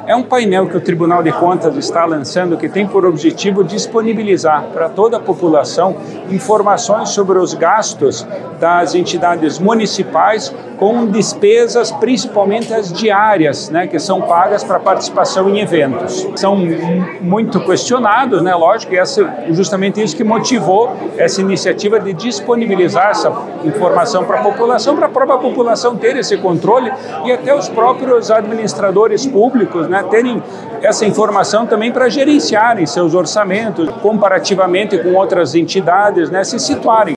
É um painel que o Tribunal de Contas está lançando que tem por objetivo disponibilizar para toda a população informações sobre os gastos das entidades municipais com despesas, principalmente as diárias, né, que são pagas para participação em eventos. São muito questionados, né, lógico, e justamente isso que motivou essa iniciativa de disponibilizar essa informação para a própria população ter esse controle e até os próprios administradores públicos, né, terem essa informação também para gerenciarem seus orçamentos comparativamente com outras entidades, né, se situarem.